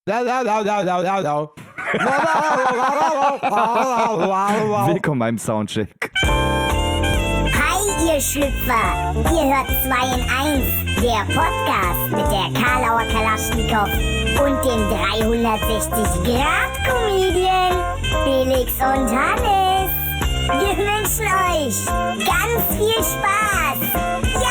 Willkommen beim Soundcheck. Hi, ihr Schlüpfer! Ihr hört 2 in 1, der Podcast mit der Karlauer Kalaschnikow und dem 360-Grad-Comedian Felix und Hannes. Wir wünschen euch ganz viel Spaß! Ja!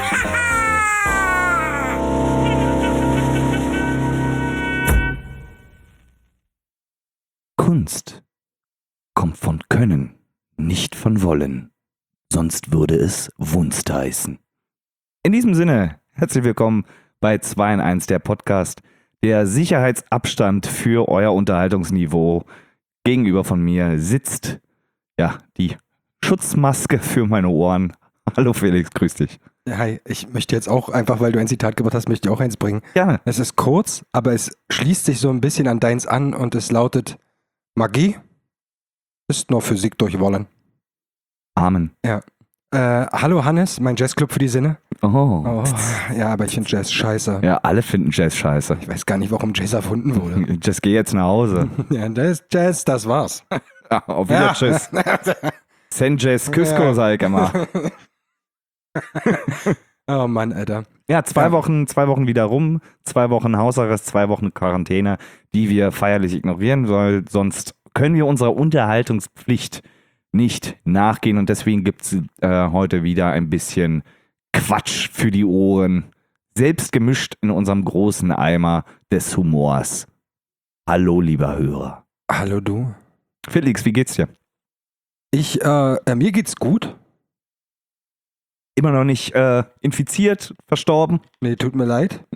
Kunst kommt von Können, nicht von Wollen. Sonst würde es Wunst heißen. In diesem Sinne, herzlich willkommen bei 2 in 1, der Podcast, der Sicherheitsabstand für euer Unterhaltungsniveau. Gegenüber von mir sitzt, ja, die Schutzmaske für meine Ohren. Hallo Felix, grüß dich. Ja, hi, ich möchte jetzt auch einfach, weil du ein Zitat gebracht hast, möchte ich auch eins bringen. Gerne. Es ist kurz, aber es schließt sich so ein bisschen an deins an und es lautet: Magie ist nur Physik durch Wollen. Amen. Hallo Hannes, mein Jazzclub für die Sinne. Oh. Ja, aber ich finde Jazz scheiße. Ja, alle finden Jazz scheiße. Ich weiß gar nicht, warum Jazz erfunden wurde. Jazz, geh jetzt nach Hause. Ja, Jazz, das war's. Ja, auf wieder, tschüss. San Jazz Cusco, sag ich immer. Oh Mann, Alter. Ja, zwei Wochen wieder rum, 2 Wochen Hausarrest, 2 Wochen Quarantäne, die wir feierlich ignorieren, weil sonst können wir unserer Unterhaltungspflicht nicht nachgehen und deswegen gibt es heute wieder ein bisschen Quatsch für die Ohren, selbst gemischt in unserem großen Eimer des Humors. Hallo, lieber Hörer. Hallo du. Felix, wie geht's dir? Mir geht's gut. Immer noch nicht infiziert, verstorben? Nee, tut mir leid.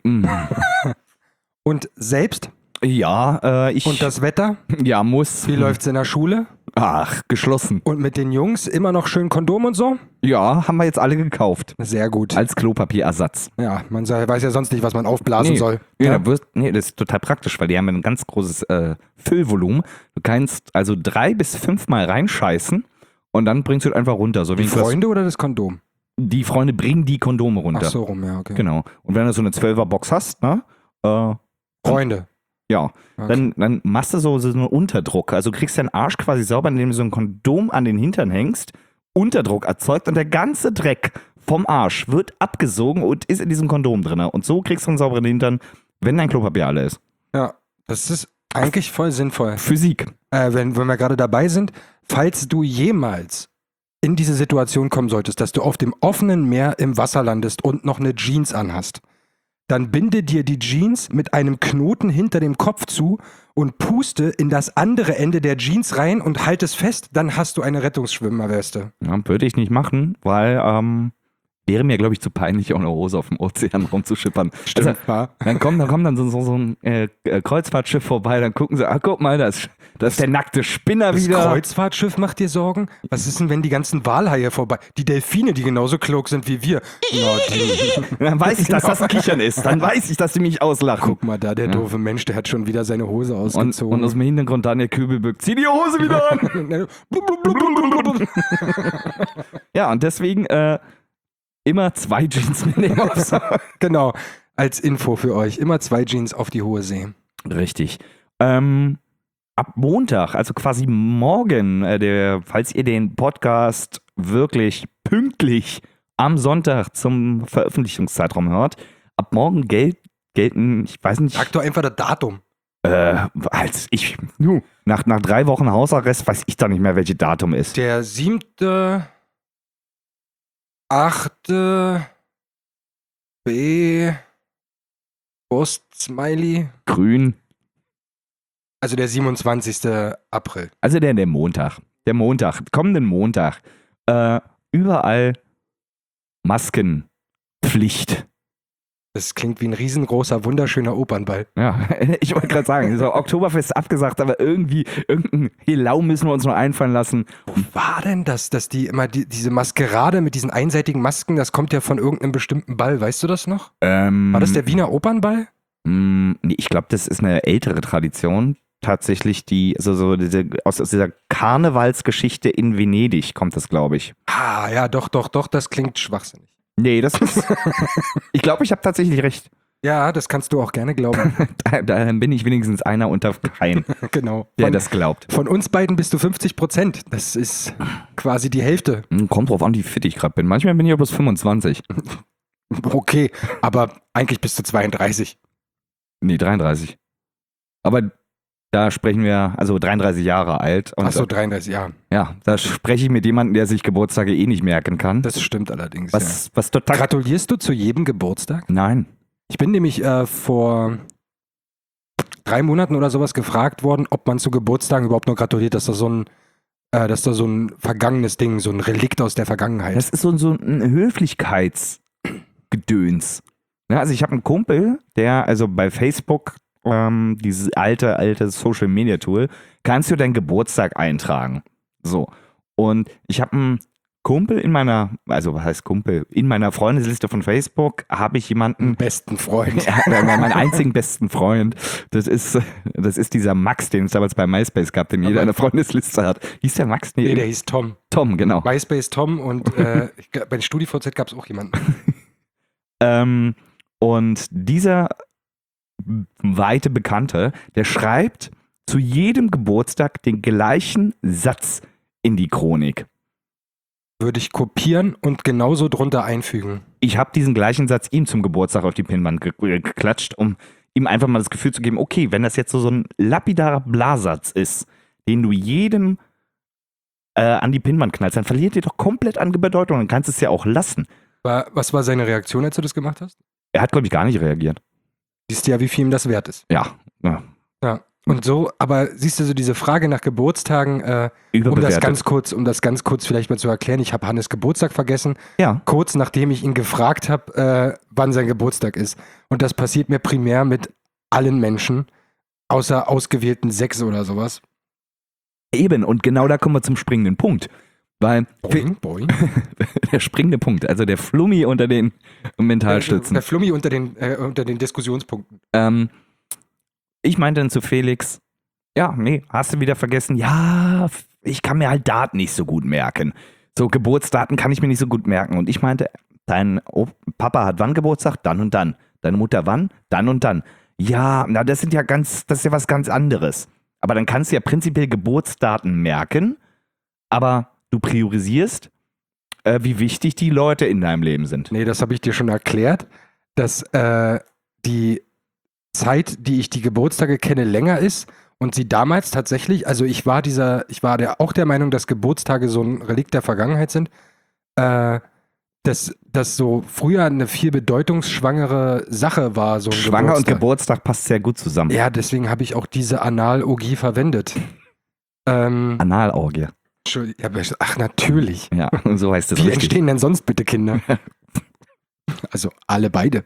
Und selbst? Ja, ich... Und das Wetter? Ja, muss. Wie läuft's in der Schule? Ach, geschlossen. Und mit den Jungs immer noch schön Kondom und so? Ja, haben wir jetzt alle gekauft. Sehr gut. Als Klopapierersatz. Ja, man weiß ja sonst nicht, was man aufblasen soll. Ja, das ist total praktisch, weil die haben ein ganz großes Füllvolumen. Du kannst also 3 bis 5 Mal reinscheißen und dann bringst du es einfach runter. So wie Die Freunde oder das Kondom? Die Freunde bringen die Kondome runter. Ach so rum, ja, okay. Genau. Und wenn du so eine 12er-Box hast, ne? Freunde. Ja, Okay. dann machst du so einen Unterdruck. Also du kriegst deinen Arsch quasi sauber, indem du so ein Kondom an den Hintern hängst, Unterdruck erzeugt und der ganze Dreck vom Arsch wird abgesogen und ist in diesem Kondom drin. Und so kriegst du einen sauberen Hintern, wenn dein Klopapier alle ist. Ja, das ist eigentlich voll sinnvoll. Physik. Wenn wir gerade dabei sind, falls du jemals in diese Situation kommen solltest, dass du auf dem offenen Meer im Wasser landest und noch eine Jeans anhast, dann binde dir die Jeans mit einem Knoten hinter dem Kopf zu und puste in das andere Ende der Jeans rein und halt es fest, dann hast du eine Rettungsschwimmerweste. Ja, würde ich nicht machen, weil wäre mir, glaube ich, zu peinlich, ohne Hose auf dem Ozean rumzuschippern. Stimmt, Also, ja. dann kommt dann so ein Kreuzfahrtschiff vorbei, dann gucken sie, guck mal, das ist der nackte Spinner Das wieder. Kreuzfahrtschiff macht dir Sorgen? Was ist denn, wenn die ganzen Walhaie vorbei... Die Delfine, die genauso klug sind wie wir. Dann weiß ich, dass das ein Kichern ist. Dann weiß ich, dass die mich auslachen. Guck mal da, der doofe Mensch, der hat schon wieder seine Hose ausgezogen. Und aus dem Hintergrund Daniel Kübelböck, zieh die Hose wieder an! Ja, und deswegen immer 2 Jeans mitnehmen. Genau, als Info für euch. Immer 2 Jeans auf die hohe See. Richtig. Ab Montag, also quasi morgen, falls ihr den Podcast wirklich pünktlich am Sonntag zum Veröffentlichungszeitraum hört, ab morgen gelten, ich weiß nicht. Sag doch einfach das Datum. Nach 3 Wochen Hausarrest weiß ich da nicht mehr, welches Datum ist. Der 7. 8. B. Brust-Smiley. Grün. Also der 27. April. Also der Montag. Kommenden Montag. Überall Maskenpflicht. Das klingt wie ein riesengroßer, wunderschöner Opernball. Ja, ich wollte gerade sagen, so Oktoberfest abgesagt, aber irgendein Helau müssen wir uns noch einfallen lassen. Wo war denn das, dass die immer diese Maskerade mit diesen einseitigen Masken, das kommt ja von irgendeinem bestimmten Ball, weißt du das noch? War das der Wiener Opernball? Nee, ich glaube, das ist eine ältere Tradition. Tatsächlich aus dieser Karnevalsgeschichte in Venedig kommt das, glaube ich. Ah, ja, doch, das klingt schwachsinnig. Nee, das ist. Ich glaube, ich habe tatsächlich recht. Ja, das kannst du auch gerne glauben. Dann bin ich wenigstens einer unter keinen, Genau. der das glaubt. Von uns beiden bist du 50%. Das ist quasi die Hälfte. Kommt drauf an, wie fit ich gerade bin. Manchmal bin ich ja bloß 25. Okay, aber eigentlich bist du 32. Nee, 33. Aber da sprechen wir, also 33 Jahre alt. Und Achso, 33, ja. ja, da spreche ich mit jemandem, der sich Geburtstage eh nicht merken kann. Das stimmt allerdings. Was total. Gratulierst du zu jedem Geburtstag? Nein. Ich bin nämlich vor 3 Monaten oder sowas gefragt worden, ob man zu Geburtstagen überhaupt nur gratuliert. Das ist so ein vergangenes Ding, so ein Relikt aus der Vergangenheit. Das ist so ein Höflichkeitsgedöns. Ja, also ich habe einen Kumpel, der, also bei Facebook, dieses alte Social Media Tool, kannst du deinen Geburtstag eintragen. So. Und ich habe einen Kumpel in meiner, also was heißt Kumpel, in meiner Freundesliste von Facebook habe ich jemanden, Besten Freund. ja, meinen einzigen besten Freund, das ist dieser Max, den es damals bei MySpace gab, den jeder eine Freundesliste hat. Hieß der Max? Nee, der hieß Tom. Tom, genau. MySpace Tom und bei StudiVZ gab es auch jemanden. Und dieser weite Bekannte, der schreibt zu jedem Geburtstag den gleichen Satz in die Chronik. Würde ich kopieren und genauso drunter einfügen. Ich habe diesen gleichen Satz ihm zum Geburtstag auf die Pinnwand geklatscht, um ihm einfach mal das Gefühl zu geben, okay, wenn das jetzt so ein lapidarer Blasatz ist, den du jedem an die Pinnwand knallst, dann verliert ihr doch komplett an Bedeutung und kannst es ja auch lassen. Was war seine Reaktion, als du das gemacht hast? Er hat, glaube ich, gar nicht reagiert. Siehst du ja, wie viel ihm das wert ist. Ja. Ja. Und so, aber siehst du so diese Frage nach Geburtstagen, um das ganz kurz vielleicht mal zu erklären, ich habe Hannes Geburtstag vergessen, Ja. kurz nachdem ich ihn gefragt habe, wann sein Geburtstag ist. Und das passiert mir primär mit allen Menschen, außer ausgewählten 6 oder sowas. Eben, und genau da kommen wir zum springenden Punkt. Weil Boing. der springende Punkt, also der Flummi unter den Mentalstützen. Der Flummi unter den Diskussionspunkten. Ich meinte dann zu Felix, ja, nee, hast du wieder vergessen? Ja, ich kann mir halt Daten nicht so gut merken. So Geburtsdaten kann ich mir nicht so gut merken. Und ich meinte, dein Papa hat wann Geburtstag? Dann und dann. Deine Mutter wann? Dann und dann. Ja, na, das ist ja was ganz anderes. Aber dann kannst du ja prinzipiell Geburtsdaten merken, aber du priorisierst, wie wichtig die Leute in deinem Leben sind. Nee, das habe ich dir schon erklärt, dass die Zeit, die ich die Geburtstage kenne, länger ist und sie damals tatsächlich, also ich war auch der Meinung, dass Geburtstage so ein Relikt der Vergangenheit sind, dass so früher eine viel bedeutungsschwangere Sache war, so ein Schwanger und Geburtstag passt sehr gut zusammen. Ja, deswegen habe ich auch diese Analorgie verwendet. Analorgie. Ach, natürlich. Ja, so heißt es Wie richtig. entstehen denn sonst bitte Kinder? Also alle beide.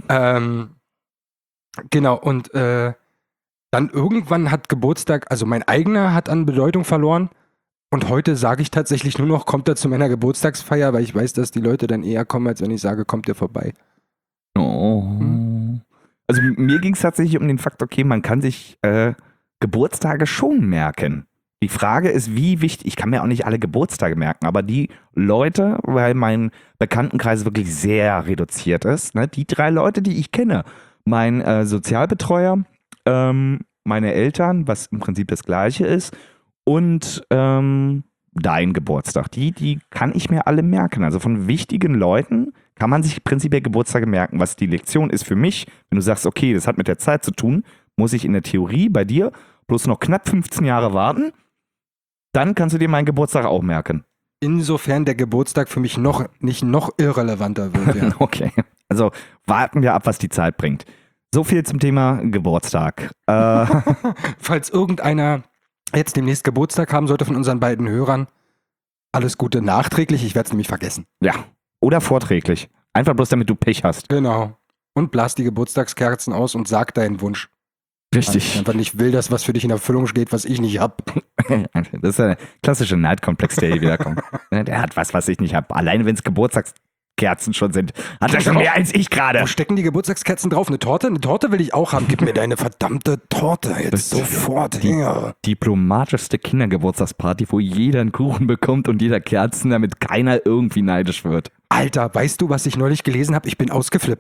Genau, und dann irgendwann hat Geburtstag, also mein eigener hat an Bedeutung verloren. Und heute sage ich tatsächlich nur noch, kommt er zu meiner Geburtstagsfeier, weil ich weiß, dass die Leute dann eher kommen, als wenn ich sage, kommt ihr vorbei. Oh. Also mir ging es tatsächlich um den Fakt, okay, man kann sich Geburtstage schon merken. Die Frage ist, wie wichtig, ich kann mir auch nicht alle Geburtstage merken, aber die Leute, weil mein Bekanntenkreis wirklich sehr reduziert ist, ne, die 3 Leute, die ich kenne, mein Sozialbetreuer, meine Eltern, was im Prinzip das Gleiche ist, und dein Geburtstag, die kann ich mir alle merken. Also von wichtigen Leuten kann man sich prinzipiell Geburtstage merken. Was die Lektion ist für mich, wenn du sagst, okay, das hat mit der Zeit zu tun, muss ich in der Theorie bei dir bloß noch knapp 15 Jahre warten, dann kannst du dir meinen Geburtstag auch merken. Insofern der Geburtstag für mich nicht noch irrelevanter wird. Ja. Okay, also warten wir ab, was die Zeit bringt. So viel zum Thema Geburtstag. Falls irgendeiner jetzt demnächst Geburtstag haben sollte von unseren beiden Hörern, alles Gute nachträglich, ich werde es nämlich vergessen. Ja, oder vorträglich. Einfach bloß, damit du Pech hast. Genau. Und blas die Geburtstagskerzen aus und sag deinen Wunsch. Richtig. Einfach nicht will, das, was für dich in Erfüllung steht, was ich nicht hab. Das ist der klassische Neidkomplex, der hier wiederkommt. Der hat was ich nicht habe. Alleine wenn es Geburtstagskerzen schon sind, hat er schon mehr als ich gerade. Wo stecken die Geburtstagskerzen drauf? Eine Torte? Eine Torte will ich auch haben. Gib mir deine verdammte Torte jetzt sofort her. Diplomatischste Kindergeburtstagsparty, wo jeder einen Kuchen bekommt und jeder Kerzen, damit keiner irgendwie neidisch wird. Alter, weißt du, was ich neulich gelesen habe? Ich bin ausgeflippt.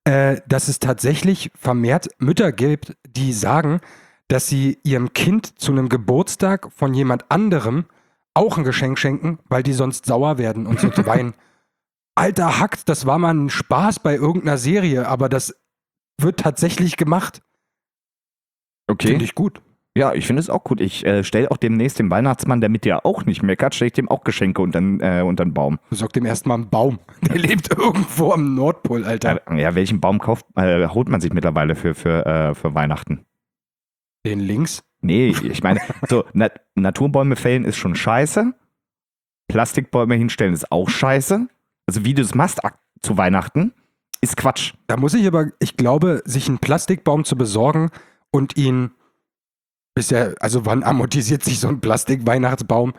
dass es tatsächlich vermehrt Mütter gibt, die sagen, dass sie ihrem Kind zu einem Geburtstag von jemand anderem auch ein Geschenk schenken, weil die sonst sauer werden und so weinen. Alter Hack, das war mal ein Spaß bei irgendeiner Serie, aber das wird tatsächlich gemacht. Okay. Finde ich gut. Ja, ich finde es auch gut. Ich stelle auch demnächst dem Weihnachtsmann, damit der auch nicht meckert, stelle ich dem auch Geschenke unter den Baum. Besorg dem erstmal einen Baum. Der lebt irgendwo am Nordpol, Alter. Ja, welchen Baum holt man sich mittlerweile für Weihnachten? Den links? Nee, ich meine, so Naturbäume fällen ist schon scheiße. Plastikbäume hinstellen ist auch scheiße. Also wie du es machst zu Weihnachten, ist Quatsch. Da muss ich glaube, sich einen Plastikbaum zu besorgen und ihn bisher, also wann amortisiert sich so ein Plastik-Weihnachtsbaum?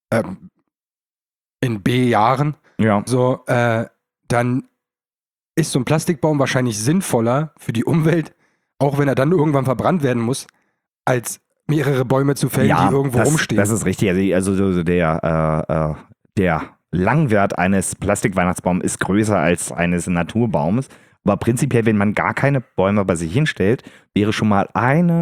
In B-Jahren. Ja. So, dann ist so ein Plastikbaum wahrscheinlich sinnvoller für die Umwelt, auch wenn er dann irgendwann verbrannt werden muss, als mehrere Bäume zu fällen, die irgendwo rumstehen. Das ist richtig. Also der Langwert eines Plastik-Weihnachtsbaums ist größer als eines Naturbaumes. Aber prinzipiell, wenn man gar keine Bäume bei sich hinstellt, wäre schon mal ein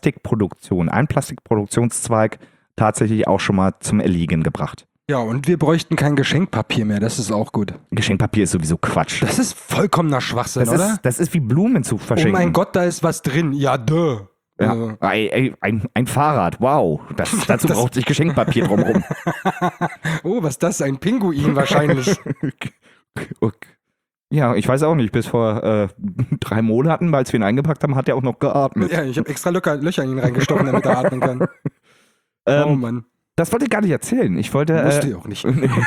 Plastikproduktionszweig tatsächlich auch schon mal zum Erliegen gebracht. Ja, und wir bräuchten kein Geschenkpapier mehr, das ist auch gut. Geschenkpapier ist sowieso Quatsch. Das ist vollkommener Schwachsinn, oder? Das ist wie Blumen zu verschenken. Oh mein Gott, da ist was drin. Ja, duh. Ja. Ein Fahrrad, wow. Dazu braucht sich Geschenkpapier drumherum. Oh, was ist das? Ein Pinguin wahrscheinlich. Okay. Ja, ich weiß auch nicht. Bis vor 3 Monaten, als wir ihn eingepackt haben, hat er auch noch geatmet. Ja, ich habe extra Löcher in ihn reingestochen, damit er atmen kann. Oh Mann. Das wollte ich gar nicht erzählen. Ich wollte. Musste ich auch nicht.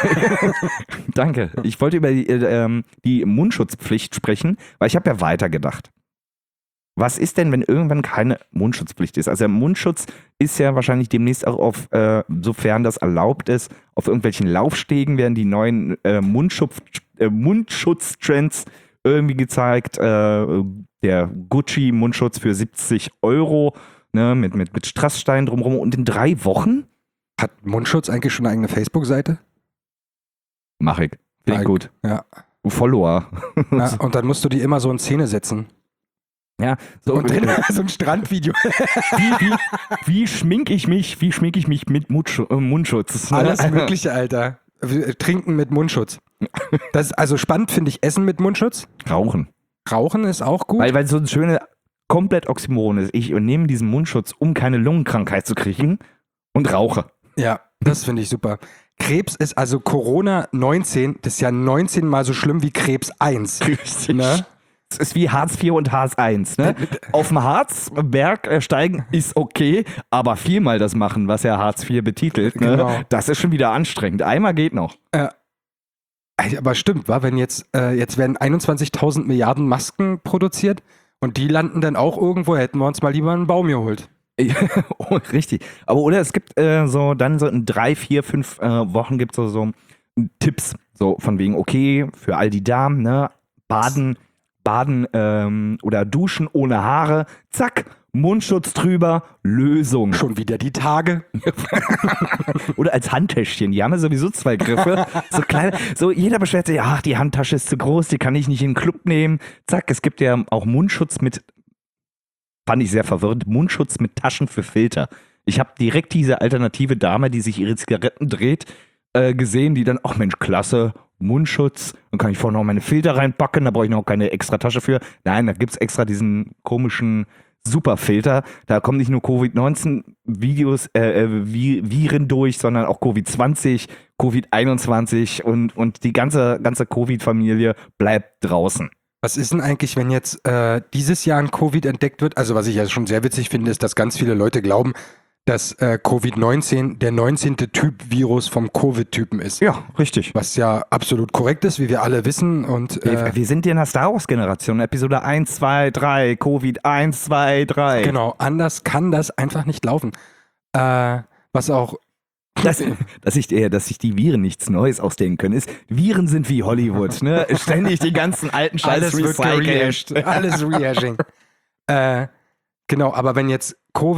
Danke. Ich wollte über die Mundschutzpflicht sprechen, weil ich habe ja weitergedacht. Was ist denn, wenn irgendwann keine Mundschutzpflicht ist? Also der Mundschutz ist ja wahrscheinlich demnächst auch sofern das erlaubt ist, auf irgendwelchen Laufstegen werden die neuen Mundschutztrends irgendwie gezeigt. Der Gucci-Mundschutz für 70 €, ne, mit Strassstein drumherum. Und in 3 Wochen? Hat Mundschutz eigentlich schon eine eigene Facebook-Seite? Mach ich. Finde ich gut. Ja. Follower. Ja. Und dann musst du die immer so in Szene setzen. Ja, so, Und dann so ein Strandvideo. wie schminke ich mich mit Mundschutz? Ne? Alles Mögliche, Alter. Trinken mit Mundschutz. Das ist also spannend, finde ich, Essen mit Mundschutz. Rauchen. Rauchen ist auch gut. Weil so ein schöner, komplett Oxymoron ist. Ich nehme diesen Mundschutz, um keine Lungenkrankheit zu kriegen und rauche. Ja, das finde ich super. Krebs ist also Corona-19, das ist ja 19 mal so schlimm wie Krebs 1. Ne? Es ist wie Hartz IV und Hartz I. Ne? Auf dem Harzberg steigen ist okay, aber viermal das machen, was ja Hartz IV betitelt, ne? Genau. Das ist schon wieder anstrengend. Einmal geht noch. Aber stimmt, wenn jetzt werden 21.000 Milliarden Masken produziert und die landen dann auch irgendwo, hätten wir uns mal lieber einen Baum geholt. Oh, richtig. Aber oder es gibt so in 3, 4, 5 Wochen gibt es so Tipps, so von wegen, okay, für all die Damen, ne, Baden oder Duschen ohne Haare, zack, Mundschutz drüber, Lösung. Schon wieder die Tage. Oder als Handtäschchen, die haben ja sowieso 2 Griffe, so kleine, so jeder beschwert sich, ach, die Handtasche ist zu groß, die kann ich nicht in den Club nehmen, zack, es gibt ja auch Mundschutz mit, fand ich sehr verwirrend, Mundschutz mit Taschen für Filter. Ich habe direkt diese alternative Dame, die sich ihre Zigaretten dreht, gesehen, die dann, ach Mensch, klasse, Mundschutz, dann kann ich vorne noch meine Filter reinpacken, da brauche ich noch keine extra Tasche für. Nein, da gibt es extra diesen komischen Superfilter. Da kommen nicht nur Covid-19-Videos, Viren durch, sondern auch Covid-20, Covid-21 und die ganze Covid-Familie bleibt draußen. Was ist denn eigentlich, wenn jetzt dieses Jahr ein Covid entdeckt wird? Also was ich ja schon sehr witzig finde, ist, dass ganz viele Leute glauben, dass Covid-19 der 19. Typ Virus vom Covid-Typen ist. Ja, richtig. Was ja absolut korrekt ist, wie wir alle wissen. Und wir sind ja in der Star Wars-Generation, Episode 1, 2, 3, Covid 1, 2, 3. Genau, anders kann das einfach nicht laufen. Was auch... Dass sich die Viren nichts Neues ausdenken können, ist, Viren sind wie Hollywood, ne? Ständig die ganzen alten Scheiß recycelt. Alles Rehashing. Genau, aber wenn jetzt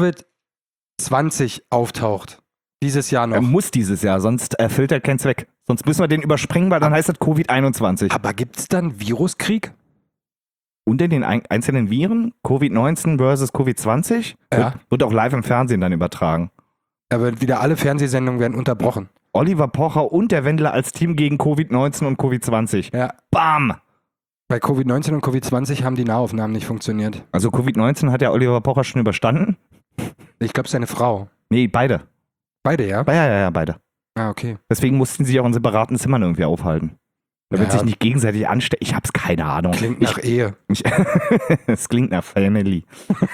Covid-20 auftaucht, dieses Jahr noch. Muss dieses Jahr, sonst erfüllt er keinen Zweck. Sonst müssen wir den überspringen, weil dann heißt das Covid-21. Aber gibt es dann Viruskrieg? unter den einzelnen Viren, Covid-19 versus Covid-20, wird auch live im Fernsehen dann übertragen. Aber wieder alle Fernsehsendungen werden unterbrochen. Oliver Pocher und der Wendler als Team gegen Covid-19 und Covid-20. Ja. Bam! Bei Covid-19 und Covid-20 haben die Nahaufnahmen nicht funktioniert. Also Covid-19 hat ja Oliver Pocher schon überstanden? Ich glaube, seine Frau. Nee, beide. Beide, ja? Ja, beide. Ah, okay. Deswegen mussten sie sich auch in separaten Zimmern irgendwie aufhalten. Damit sich nicht gegenseitig anstecken. Ich hab's keine Ahnung. Klingt nach Ehe. Es klingt nach Family.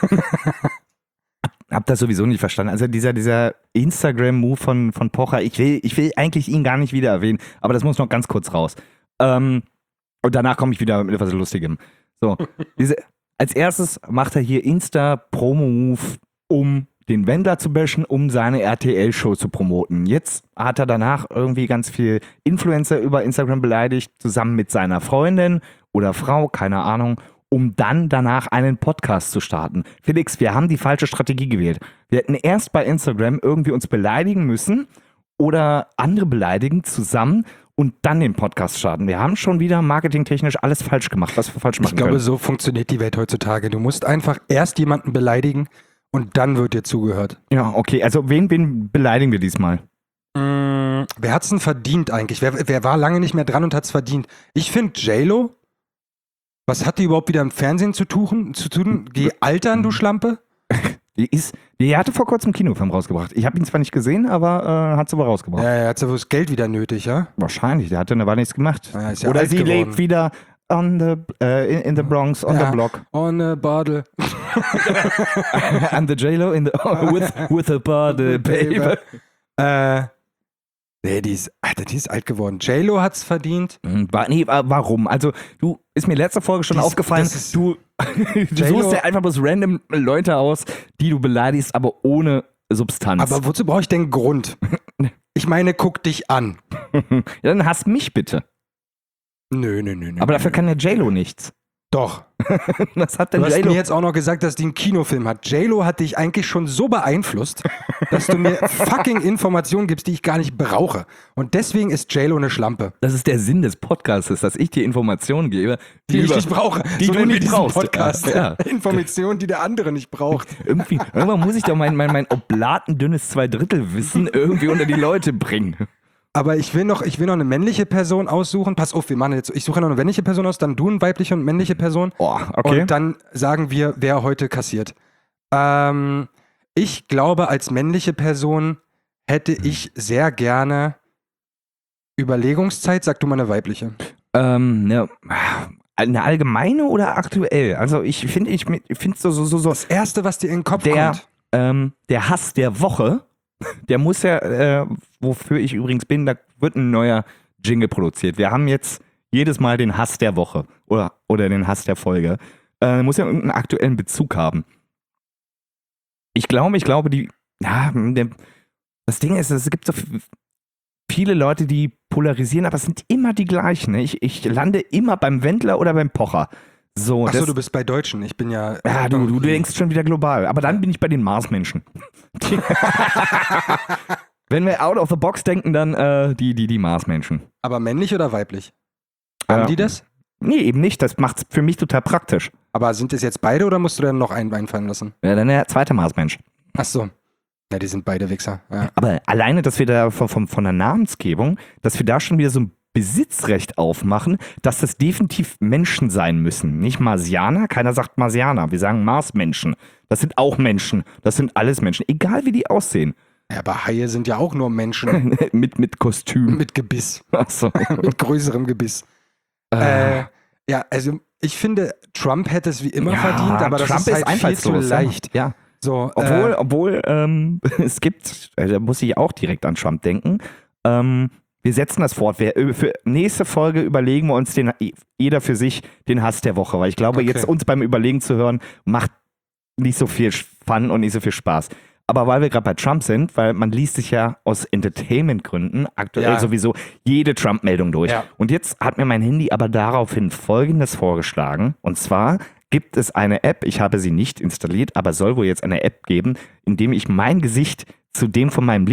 Hab das sowieso nicht verstanden. Also dieser Instagram-Move von Pocher, ich will eigentlich ihn gar nicht wieder erwähnen, aber das muss noch ganz kurz raus. Und danach komme ich wieder mit etwas Lustigem. So, als erstes macht er hier Insta-Promo-Move, um den Wendler zu bashen, um seine RTL-Show zu promoten. Jetzt hat er danach irgendwie ganz viel Influencer über Instagram beleidigt, zusammen mit seiner Freundin oder Frau, keine Ahnung, um dann danach einen Podcast zu starten. Felix, wir haben die falsche Strategie gewählt. Wir hätten erst bei Instagram irgendwie uns beleidigen müssen oder andere beleidigen zusammen und dann den Podcast starten. Wir haben schon wieder marketingtechnisch alles falsch gemacht, was wir falsch machen können. Ich glaube, so funktioniert die Welt heutzutage. Du musst einfach erst jemanden beleidigen und dann wird dir zugehört. Ja, okay. Also wen beleidigen wir diesmal? Wer hat's denn verdient eigentlich? Wer war lange nicht mehr dran und hat's verdient? Ich finde J-Lo, was hat die überhaupt wieder im Fernsehen zu tun? Geh altern, du Schlampe? Die hatte vor kurzem einen Kinofilm rausgebracht. Ich habe ihn zwar nicht gesehen, aber hat sie wohl rausgebracht. Ja, hat sie wohl das Geld wieder nötig, ja? Wahrscheinlich, der hatte eine Weile nichts gemacht. Ja, ist ja Oder alt sie geworden. lebt wieder in the Bronx, on the block. On a bottle. And the J-Lo with a bottle, baby. Nee, die ist alt geworden. J-Lo hat's verdient. Warum? Also, ist mir letzte Folge schon aufgefallen, du suchst ja einfach bloß random Leute aus, die du beleidigst, aber ohne Substanz. Aber wozu brauche ich denn Grund? Ich meine, guck dich an. Ja, dann hasst mich bitte. Nö. Aber dafür kann der J-Lo nichts. Doch. Was hat denn Du hast J-Lo? mir jetzt auch noch gesagt, dass die einen Kinofilm hat. J-Lo hat dich eigentlich schon so beeinflusst, dass du mir fucking Informationen gibst, die ich gar nicht brauche. Und deswegen ist J-Lo eine Schlampe. Das ist der Sinn des Podcasts, dass ich dir Informationen gebe, Die ich nicht brauche. die so du nennen wir nicht diesen brauchst. Podcast. Ja. Informationen, die der andere nicht braucht. Irgendwann muss ich doch mein oblatendünnes Zweidrittelwissen irgendwie unter die Leute bringen. Aber ich will noch eine männliche Person aussuchen. Pass auf, wir machen jetzt. Ich suche noch eine männliche Person aus, dann du eine weibliche und männliche Person. Oh, okay. Und dann sagen wir, wer heute kassiert. Ich glaube, als männliche Person hätte ich sehr gerne Überlegungszeit. Sag du mal eine weibliche. Eine allgemeine oder aktuell? Also ich finde so Das Erste, was dir in den Kopf kommt. der Hass der Woche, der muss ja, wofür ich übrigens bin, da wird ein neuer Jingle produziert. Wir haben jetzt jedes Mal den Hass der Woche oder den Hass der Folge. Muss ja irgendeinen aktuellen Bezug haben. Ich glaube, das Ding ist, es gibt so viele Leute, die polarisieren, aber es sind immer die gleichen. Ne? Ich lande immer beim Wendler oder beim Pocher. So, Achso, du bist bei Deutschen. Ich bin ja. Ja, du denkst schon wieder global. Aber dann bin ich bei den Marsmenschen. Wenn wir out of the box denken, dann die Marsmenschen. Aber männlich oder weiblich? Haben die das? Nee, eben nicht. Das macht's für mich total praktisch. Aber sind es jetzt beide oder musst du dann noch einen einfallen lassen? Ja, dann der zweite Marsmensch. Achso. Ja, die sind beide Wichser. Ja. Aber alleine, dass wir da von der Namensgebung, dass wir da schon wieder so ein Besitzrecht aufmachen, dass das definitiv Menschen sein müssen. Nicht Marsianer, keiner sagt Marsianer. Wir sagen Marsmenschen. Das sind auch Menschen. Das sind alles Menschen. Egal wie die aussehen. Ja, aber Haie sind ja auch nur Menschen. mit Kostüm. Mit Gebiss. Achso. Mit größerem Gebiss. Ja, also ich finde, Trump hätte es wie immer verdient, aber Trump das ist halt viel zu leicht. Ja. So, Obwohl es gibt, da muss ich auch direkt an Trump denken, wir setzen das fort. Für nächste Folge überlegen wir uns jeder für sich den Hass der Woche, weil ich glaube, jetzt uns beim Überlegen zu hören, macht nicht so viel Fun und nicht so viel Spaß. Aber weil wir gerade bei Trump sind, weil man liest sich ja aus Entertainment-Gründen aktuell sowieso jede Trump-Meldung durch. Ja. Und jetzt hat mir mein Handy aber daraufhin Folgendes vorgeschlagen. Und zwar gibt es eine App, ich habe sie nicht installiert, aber soll wohl jetzt eine App geben, in dem ich mein Gesicht zu dem von meinem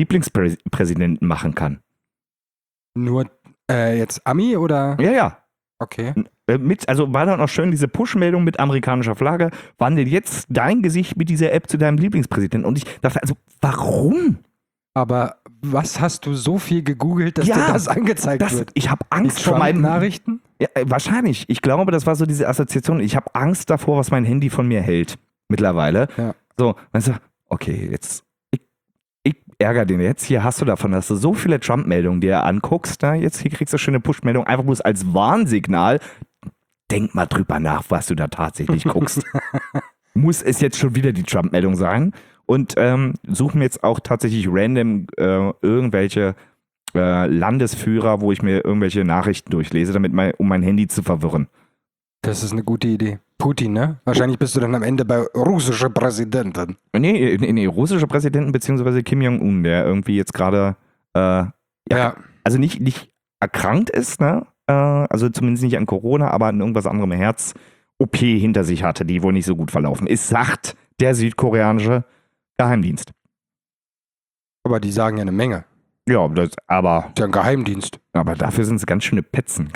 Lieblingspräsidenten machen kann. Nur jetzt Ami oder? Ja. Okay. Also war dann auch schön diese Push-Meldung mit amerikanischer Flagge, wandelt jetzt dein Gesicht mit dieser App zu deinem Lieblingspräsidenten. Und ich dachte, also warum? Aber was hast du so viel gegoogelt, dass dir das angezeigt wird? Ich habe Angst Die vor meinen Nachrichten? Ja, wahrscheinlich. Ich glaube, das war so diese Assoziation. Ich habe Angst davor, was mein Handy von mir hält. Mittlerweile. Ja. So, weißt du, okay, jetzt, ich ärgere den jetzt. Hier hast du davon, dass du so viele Trump-Meldungen dir anguckst. Na, jetzt hier kriegst du schöne Push-Meldung, einfach bloß als Warnsignal. Denk mal drüber nach, was du da tatsächlich guckst. Muss es jetzt schon wieder die Trump-Meldung sein? Und suchen mir jetzt auch tatsächlich random irgendwelche Landesführer, wo ich mir irgendwelche Nachrichten durchlese, um mein Handy zu verwirren. Das ist eine gute Idee. Putin, ne? Wahrscheinlich bist du dann am Ende bei russischer Präsidentin. Nee, russischer Präsidenten beziehungsweise Kim Jong-un, der irgendwie jetzt gerade also nicht erkrankt ist, ne? Also zumindest nicht an Corona, aber an irgendwas anderem Herz-OP hinter sich hatte, die wohl nicht so gut verlaufen ist, sagt der südkoreanische Geheimdienst. Aber die sagen ja eine Menge. Ja, aber... Das ist ja ein Geheimdienst. Aber dafür sind es ganz schöne Petzen.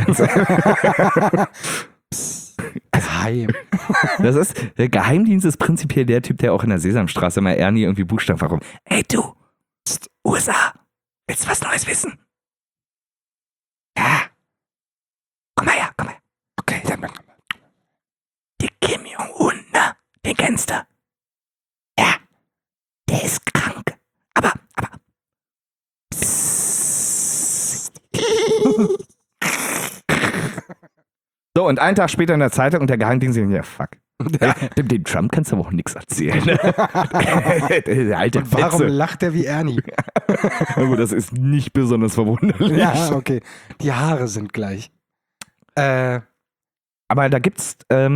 Geheim. Der Geheimdienst ist prinzipiell der Typ, der auch in der Sesamstraße immer Ernie irgendwie Buchstaben verkauft. Ey du, USA, willst du was Neues wissen? Ja. Komm mal her. Okay, dann mal. Der Kim Jong-un, ne? Den kennst du? Ja. Der ist krank. Aber. Psst. So, und einen Tag später in der Zeitung und der Geheimdienst sagt, ja, fuck. Ja, dem Trump kannst du aber auch nichts erzählen. Der alte Und warum Fetze. lacht er wie Ernie? Na gut, das ist nicht besonders verwunderlich. Ja, okay. Die Haare sind gleich. Aber da gibt's,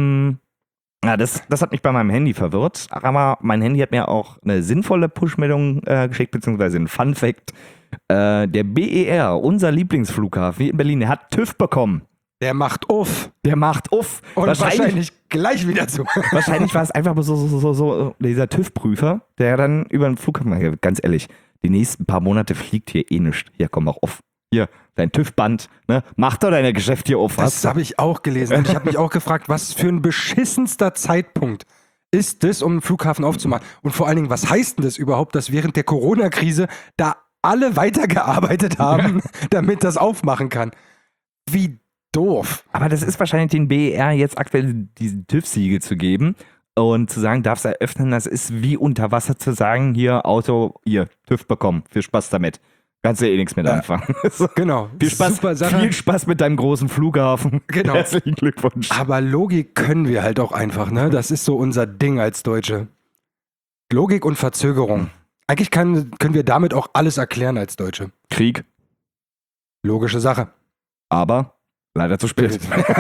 das hat mich bei meinem Handy verwirrt, aber mein Handy hat mir auch eine sinnvolle Push-Meldung geschickt, beziehungsweise ein Fun-Fact. Der BER, unser Lieblingsflughafen hier in Berlin, der hat TÜV bekommen. Der macht uff. Der macht uff. Und wahrscheinlich gleich wieder zu. Wahrscheinlich war es einfach so dieser TÜV-Prüfer, der dann über den Flughafen, ganz ehrlich, die nächsten paar Monate fliegt hier eh nichts. Hier, komm auch auf. Hier, dein TÜV-Band, ne? Mach doch deine Geschäfte hier auf. Das habe ich auch gelesen. Und ich habe mich auch gefragt, was für ein beschissenster Zeitpunkt ist das, um einen Flughafen aufzumachen? Und vor allen Dingen, was heißt denn das überhaupt, dass während der Corona-Krise da alle weitergearbeitet haben, damit das aufmachen kann? Wie doof. Aber das ist wahrscheinlich den BER jetzt aktuell diesen TÜV-Siegel zu geben und zu sagen, darfst eröffnen, das ist wie unter Wasser zu sagen, hier Auto, hier, TÜV bekommen, viel Spaß damit. Kannst du eh nichts mit anfangen. So. Genau. Viel Spaß mit deinem großen Flughafen. Genau. Herzlichen Glückwunsch. Aber Logik können wir halt auch einfach, ne? Das ist so unser Ding als Deutsche. Logik und Verzögerung. Eigentlich können wir damit auch alles erklären als Deutsche. Krieg. Logische Sache. Aber leider zu spät.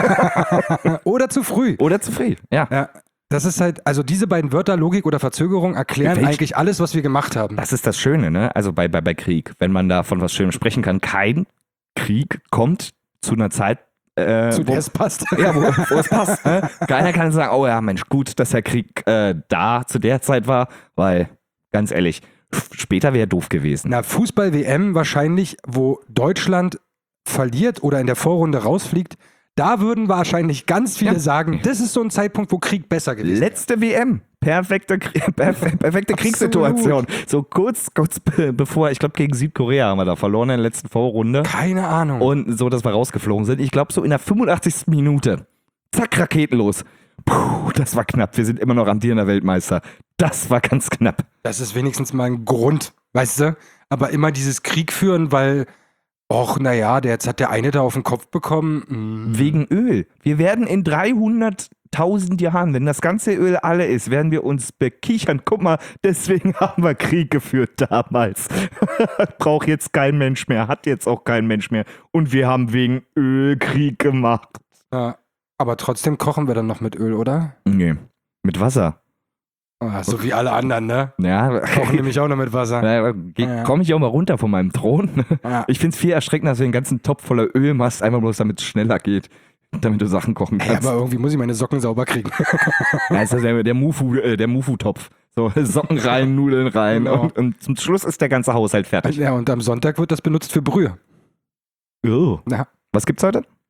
Oder zu früh. Oder zu früh, ja. Das ist halt, also diese beiden Wörter, Logik oder Verzögerung, erklären eigentlich alles, was wir gemacht haben. Das ist das Schöne, ne? Also bei Krieg, wenn man da von was Schönem sprechen kann. Kein Krieg kommt zu einer Zeit, zu der es passt. Ja, wo es passt. Ne? Keiner kann sagen, oh ja, Mensch, gut, dass der Krieg da zu der Zeit war, weil, ganz ehrlich, später wäre doof gewesen. Na, Fußball-WM wahrscheinlich, wo Deutschland verliert oder in der Vorrunde rausfliegt, da würden wahrscheinlich ganz viele sagen, das ist so ein Zeitpunkt, wo Krieg besser gewesen ist. Letzte WM. Perfekte Kriegssituation. So kurz bevor, ich glaube gegen Südkorea haben wir da verloren in der letzten Vorrunde. Keine Ahnung. Und so, dass wir rausgeflogen sind. Ich glaube so in der 85. Minute. Zack, Raketen los. Puh, das war knapp. Wir sind immer noch amtierender Weltmeister. Das war ganz knapp. Das ist wenigstens mal ein Grund, weißt du? Aber immer dieses Krieg führen, weil... Och, naja, jetzt hat der eine da auf den Kopf bekommen. Wegen Öl. Wir werden in 300.000 Jahren, wenn das ganze Öl alle ist, werden wir uns bekichern. Guck mal, deswegen haben wir Krieg geführt damals. Braucht jetzt kein Mensch mehr, hat jetzt auch kein Mensch mehr. Und wir haben wegen Öl Krieg gemacht. Ja, aber trotzdem kochen wir dann noch mit Öl, oder? Nee, mit Wasser. So wie alle anderen, ne? Ja, Kochen nämlich auch noch mit Wasser. Komme ich auch mal runter von meinem Thron. Ja. Ich finde es viel erschreckender, dass du den ganzen Topf voller Öl machst, einfach bloß damit es schneller geht, damit du Sachen kochen Ey, kannst. aber irgendwie muss ich meine Socken sauber kriegen. Ja, ist das der Mufu-Topf. So, Socken rein, Nudeln rein Genau. und zum Schluss ist der ganze Haushalt fertig. Ja, und am Sonntag wird das benutzt für Brühe. Oh. Ja. Was gibt's heute?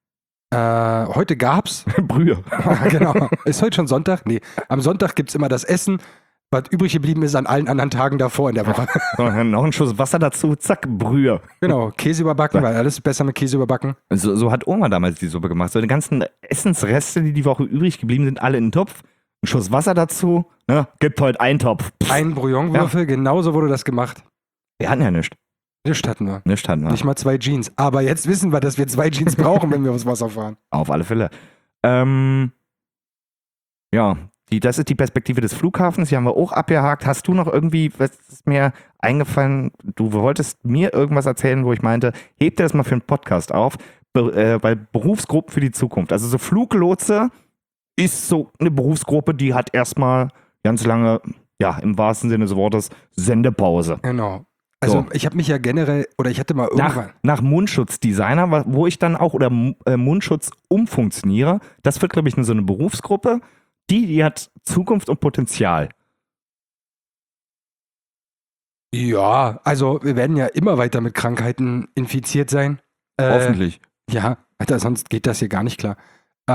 Heute gab's. Brühe. Genau. Ist heute schon Sonntag? Nee. Am Sonntag gibt's immer das Essen, was übrig geblieben ist an allen anderen Tagen davor in der Woche. Noch ein Schuss Wasser dazu, zack, Brühe. Genau. Käse überbacken, weil alles ist besser mit Käse überbacken. So hat Oma damals die Suppe gemacht. So die ganzen Essensreste, die Woche übrig geblieben sind, alle in den Topf. Ein Schuss Wasser dazu. Ne? Gibt heute einen Topf. Ein Bouillonwürfel, genauso wurde das gemacht. Wir hatten ja nichts. Nichts hatten wir. Nichts hatten wir. Nicht mal 2 Jeans. Aber jetzt wissen wir, dass wir 2 Jeans brauchen, wenn wir aufs Wasser fahren. Auf alle Fälle. Ja, das ist die Perspektive des Flughafens. Die haben wir auch abgehakt. Hast du noch irgendwie, was ist mir eingefallen, du wolltest mir irgendwas erzählen, wo ich meinte, heb dir das mal für einen Podcast auf, weil Berufsgruppen für die Zukunft. Also so Fluglotse ist so eine Berufsgruppe, die hat erstmal ganz lange, ja, im wahrsten Sinne des Wortes, Sendepause. Genau. Also So. ich habe mich ja generell, oder ich hatte mal irgendwann... Nach Mundschutzdesigner, wo ich dann auch, oder Mundschutz umfunktioniere, das wird, glaube ich, so eine Berufsgruppe, die hat Zukunft und Potenzial. Ja, also wir werden ja immer weiter mit Krankheiten infiziert sein. Hoffentlich. Ja, Alter, sonst geht das hier gar nicht klar.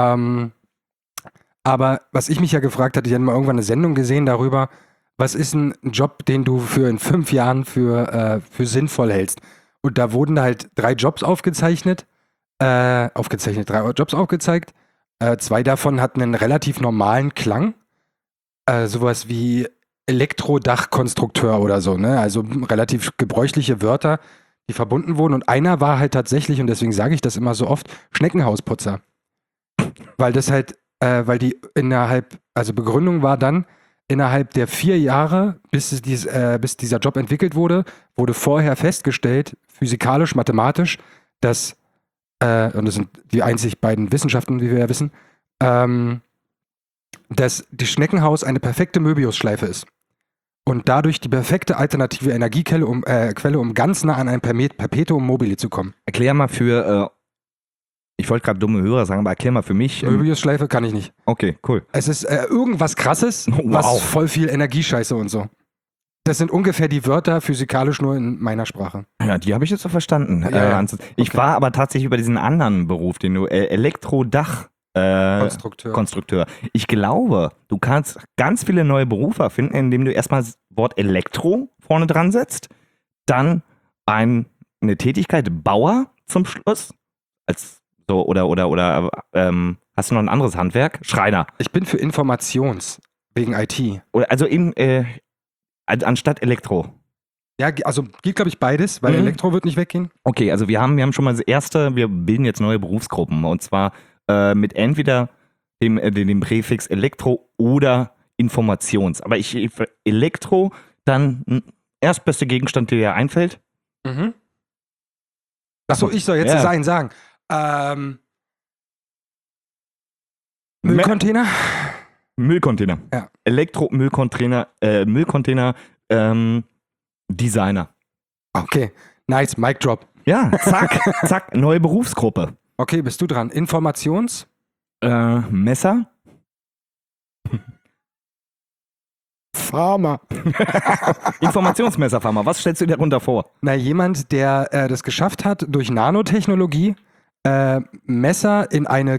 Aber was ich mich ja gefragt hatte, ich hatte mal irgendwann eine Sendung gesehen darüber, was ist ein Job, den du in 5 Jahren für sinnvoll hältst? Und da wurden halt 3 Jobs aufgezeichnet. 3 Jobs aufgezeigt. 2 davon hatten einen relativ normalen Klang. Sowas wie Elektrodachkonstrukteur oder so, ne? Also relativ gebräuchliche Wörter, die verbunden wurden. Und einer war halt tatsächlich, und deswegen sage ich das immer so oft, Schneckenhausputzer. Weil das halt, weil die Begründung war dann, innerhalb der 4 Jahre, bis dieser Job entwickelt wurde vorher festgestellt, physikalisch, mathematisch, dass, und das sind die einzig beiden Wissenschaften, wie wir ja wissen, dass die Schneckenhaus eine perfekte Möbiusschleife ist. Und dadurch die perfekte alternative Energiequelle, um ganz nah an ein Perpetuum mobile zu kommen. Erklär mal für, ich wollte gerade dumme Hörer sagen, aber erklär mal für mich. Möbiusschleife kann ich nicht. Okay, cool. Es ist irgendwas Krasses, was voll viel Energiescheiße und so. Das sind ungefähr die Wörter physikalisch nur in meiner Sprache. Ja, die habe ich jetzt so verstanden. Ja. Ich war aber tatsächlich über diesen anderen Beruf, den du Elektrodach Konstrukteur. Ich glaube, du kannst ganz viele neue Berufe erfinden, indem du erstmal das Wort Elektro vorne dran setzt, dann eine Tätigkeit Bauer zum Schluss, hast du noch ein anderes Handwerk? Schreiner. Ich bin für wegen IT. Also anstatt Elektro. Ja, also geht, glaube ich, beides, weil Elektro wird nicht weggehen. Okay, also wir haben schon mal das erste, wir bilden jetzt neue Berufsgruppen und zwar mit entweder dem Präfix Elektro oder Informations. Aber für Elektro dann erstbeste Gegenstand, der dir einfällt. Mhm. Achso, ich soll jetzt sagen. Müllcontainer? Müllcontainer. Ja. Elektro-Müllcontainer, Designer. Okay, nice, Mic Drop. Ja, zack, neue Berufsgruppe. Okay, bist du dran. Messer. Pharma. Informationsmesserfarmer. Was stellst du dir darunter vor? Na, jemand, der das geschafft hat, durch Nanotechnologie Messer in eine,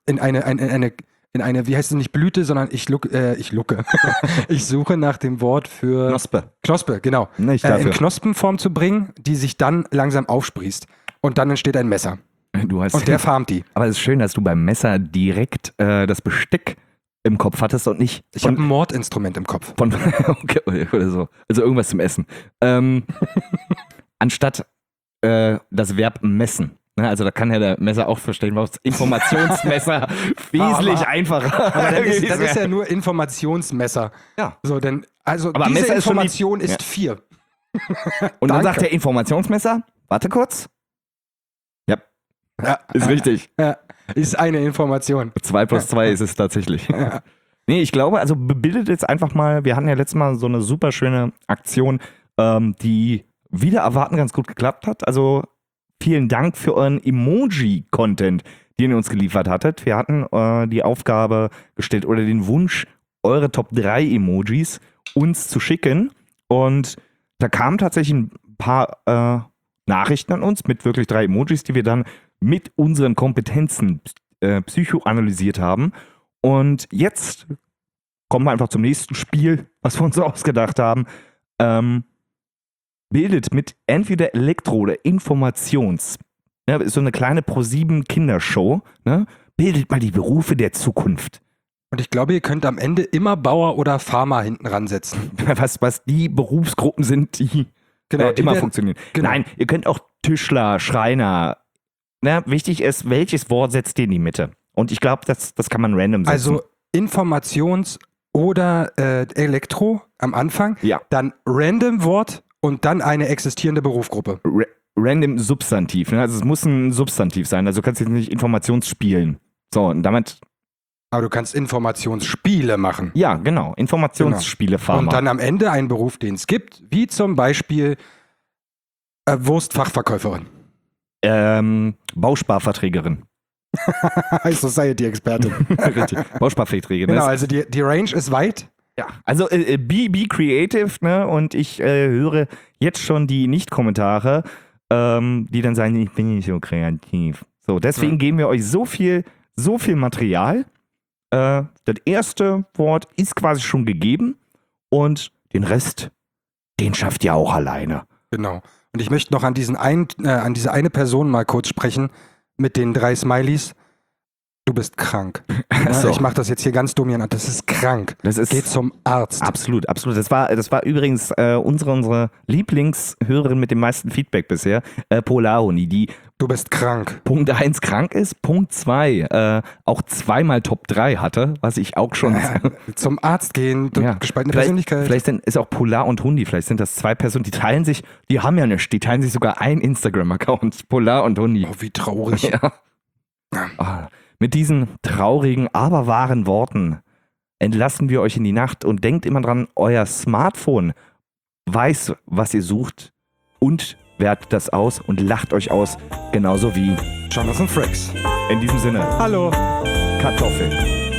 wie heißt es nicht Blüte, sondern ich lucke. Ich suche nach dem Wort für Knospe, genau. Nicht in Knospenform zu bringen, die sich dann langsam aufsprießt. Und dann entsteht ein Messer. Und der farmt die. Aber es ist schön, dass du beim Messer direkt das Besteck im Kopf hattest und nicht. Ich habe ein Mordinstrument im Kopf. Okay, oder so. Also irgendwas zum Essen. Anstatt das Verb messen. Ne? Also da kann ja der Messer auch verstehen, was Informationsmesser wesentlich einfacher. Aber das ist ja nur Informationsmesser. Ja. So, aber diese Messer Information ist 4. Und dann sagt der Informationsmesser, warte kurz. Ja, ist richtig. Ja, ist eine Information. 2 + 2 ist es tatsächlich. Ja. Nee, ich glaube, also bildet jetzt einfach mal, wir hatten ja letztes Mal so eine super schöne Aktion, die wieder erwarten ganz gut geklappt hat. Also vielen Dank für euren Emoji-Content, den ihr uns geliefert hattet. Wir hatten die Aufgabe gestellt oder den Wunsch, eure Top 3 Emojis uns zu schicken. Und da kamen tatsächlich ein paar Nachrichten an uns mit wirklich 3 Emojis, die wir dann mit unseren Kompetenzen psychoanalysiert haben. Und jetzt kommen wir einfach zum nächsten Spiel, was wir uns ausgedacht haben. Bildet mit entweder Elektro- oder Informations, ja, ist so eine kleine Pro7 Kindershow, ne? Bildet mal die Berufe der Zukunft. Und ich glaube, ihr könnt am Ende immer Bauer oder Farmer hinten ransetzen. Was die Berufsgruppen sind, die immer werden- funktionieren. genau. Nein, ihr könnt auch Tischler, Schreiner. Na, wichtig ist, welches Wort setzt ihr in die Mitte? Und ich glaube, das kann man random setzen. Also Informations- oder Elektro am Anfang, Ja. dann random Wort und dann eine existierende Berufsgruppe. Random Substantiv. Ne? Also es muss ein Substantiv sein. Also du kannst jetzt nicht Informationsspielen. So, und damit, Aber du kannst Informationsspiele machen. ja, genau. Informationsspiele Und dann am Ende einen Beruf, den es gibt, wie zum Beispiel Wurstfachverkäuferin. Bausparverträgerin. High Society-Expertin. Richtig. Bausparverträgerin. Genau, Das- also die Range ist weit. Ja, also be creative, ne? Und ich höre jetzt schon die Nicht-Kommentare, die dann sagen, ich bin nicht so kreativ. So, deswegen geben wir euch so viel Material. Das erste Wort ist quasi schon gegeben und den Rest, den schafft ihr auch alleine. Genau. Und ich möchte noch an diese eine Person mal kurz sprechen mit den 3 Smileys. Du bist krank. So. Ich mache das jetzt hier ganz dumm, Jan. Das ist krank. Das ist Geh zum Arzt. absolut. Das war übrigens unsere Lieblingshörerin mit dem meisten Feedback bisher, Polarhoni, die Du bist krank. Punkt 1 krank ist, Punkt 2 auch zweimal Top 3 hatte, was ich auch schon... Zum Arzt gehen, Ja. gespaltene Persönlichkeit. Vielleicht ist auch Polar und Hundi, vielleicht sind das 2 Personen, die haben ja nichts, die teilen sich sogar einen Instagram-Account, Polar und Hundi. Oh, wie traurig. Ja. Ah, mit diesen traurigen, aber wahren Worten entlassen wir euch in die Nacht und denkt immer dran, euer Smartphone weiß, was ihr sucht und wertet das aus und lacht euch aus, genauso wie Jonathan Frakes. in diesem Sinne Hallo. Kartoffeln.